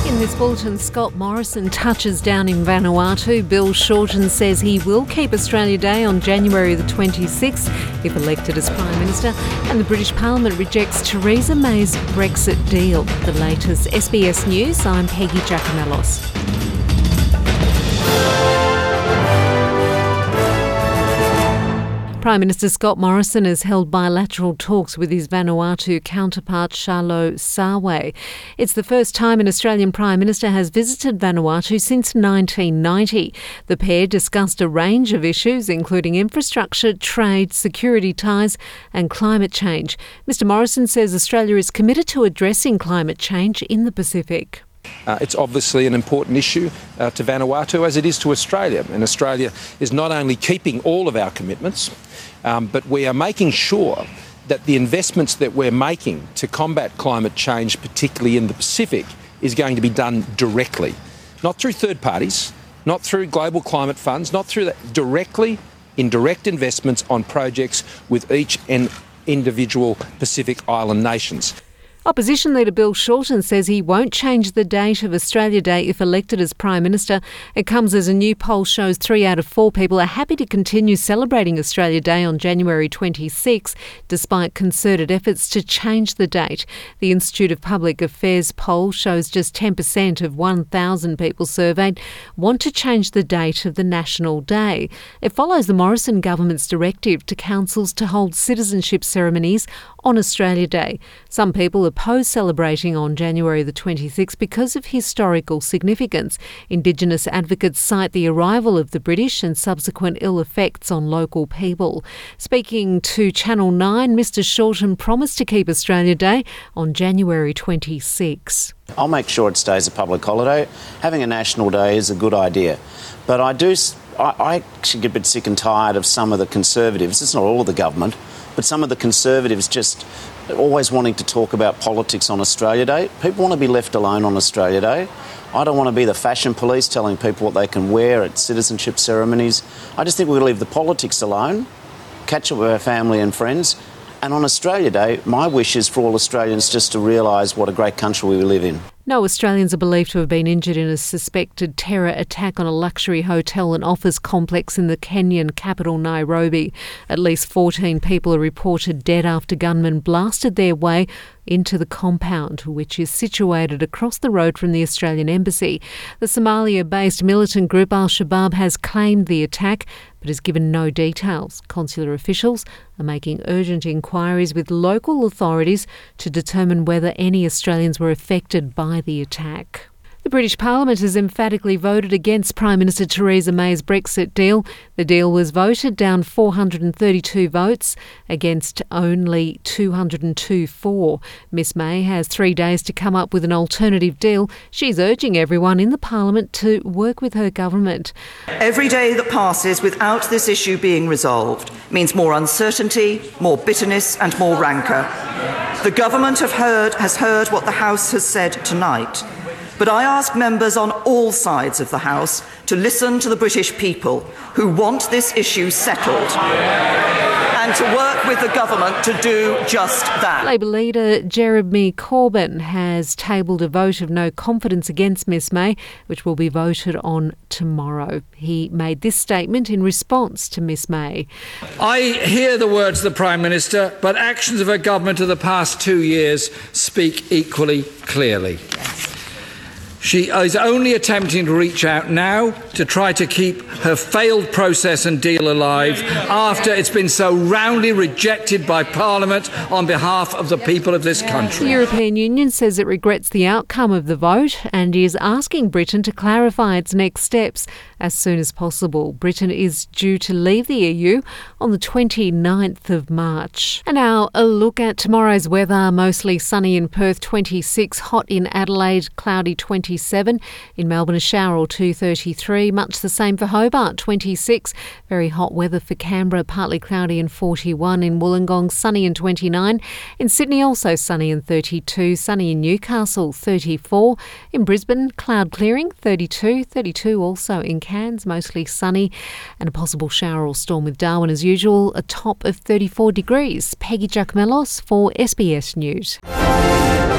In this bulletin, Scott Morrison touches down in Vanuatu. Bill Shorten says he will keep Australia Day on January the 26th if elected as Prime Minister. And the British Parliament rejects Theresa May's Brexit deal. The latest SBS News, I'm Peggy Giacomellos. Prime Minister Scott Morrison has held bilateral talks with his Vanuatu counterpart Charlo Sawe. It's the first time an Australian Prime Minister has visited Vanuatu since 1990. The pair discussed a range of issues, including infrastructure, trade, security ties and climate change. Mr Morrison says Australia is committed to addressing climate change in the Pacific. It's obviously an important issue to Vanuatu as it is to Australia. And Australia is not only keeping all of our commitments, but we are making sure that the investments that we're making to combat climate change, particularly in the Pacific, is going to be done directly. Not through third parties, not through global climate funds, not through that, directly in direct investments on projects with each and individual Pacific Island nations. Opposition leader Bill Shorten says he won't change the date of Australia Day if elected as Prime Minister. It comes as a new poll shows 3 out of 4 people are happy to continue celebrating Australia Day on January 26, despite concerted efforts to change the date. The Institute of Public Affairs poll shows just 10% of 1,000 people surveyed want to change the date of the National Day. It follows the Morrison government's directive to councils to hold citizenship ceremonies on Australia Day. Some people oppose celebrating on January the 26th because of historical significance. Indigenous advocates cite the arrival of the British and subsequent ill effects on local people. Speaking to Channel 9, Mr Shorten promised to keep Australia Day on January 26. I'll make sure it stays a public holiday. Having a national day is a good idea. But I actually get a bit sick and tired of some of the Conservatives. It's not all of the government, but some of the Conservatives just always wanting to talk about politics on Australia Day. People want to be left alone on Australia Day. I don't want to be the fashion police telling people what they can wear at citizenship ceremonies. I just think we're going to leave the politics alone, catch up with our family and friends. And on Australia Day, my wish is for all Australians just to realise what a great country we live in. No Australians are believed to have been injured in a suspected terror attack on a luxury hotel and office complex in the Kenyan capital, Nairobi. At least 14 people are reported dead after gunmen blasted their way into the compound, which is situated across the road from the Australian Embassy. The Somalia-based militant group Al-Shabaab has claimed the attack, but has given no details. Consular officials are making urgent inquiries with local authorities to determine whether any Australians were affected by the attack. The British Parliament has emphatically voted against Prime Minister Theresa May's Brexit deal. The deal was voted down 432 votes against only 202 for. Miss May has 3 days to come up with an alternative deal. She's urging everyone in the Parliament to work with her government. Every day that passes without this issue being resolved means more uncertainty, more bitterness and more rancour. The government has heard what the House has said tonight. But I ask members on all sides of the House to listen to the British people who want this issue settled and to work with the government to do just that. Labor leader Jeremy Corbyn has tabled a vote of no confidence against Miss May, which will be voted on tomorrow. He made this statement in response to Miss May. I hear the words of the Prime Minister, but actions of her government of the past 2 years speak equally clearly. She is only attempting to reach out now to try to keep her failed process and deal alive after it's been so roundly rejected by Parliament on behalf of the people of this country. The European Union says it regrets the outcome of the vote and is asking Britain to clarify its next steps as soon as possible. Britain is due to leave the EU on the 29th of March. And now a look at tomorrow's weather. Mostly sunny in Perth, 26, hot in Adelaide, cloudy 27, in Melbourne a shower or 2, much the same for Hobart, 26, very hot weather for Canberra, partly cloudy and 41, in Wollongong sunny and 29, in Sydney also sunny and 32, sunny in Newcastle 34, in Brisbane cloud clearing 32 also in Cairns, mostly sunny, and a possible shower or storm with Darwin as usual, a top of 34 degrees. Peggy Giacomellos for SBS News.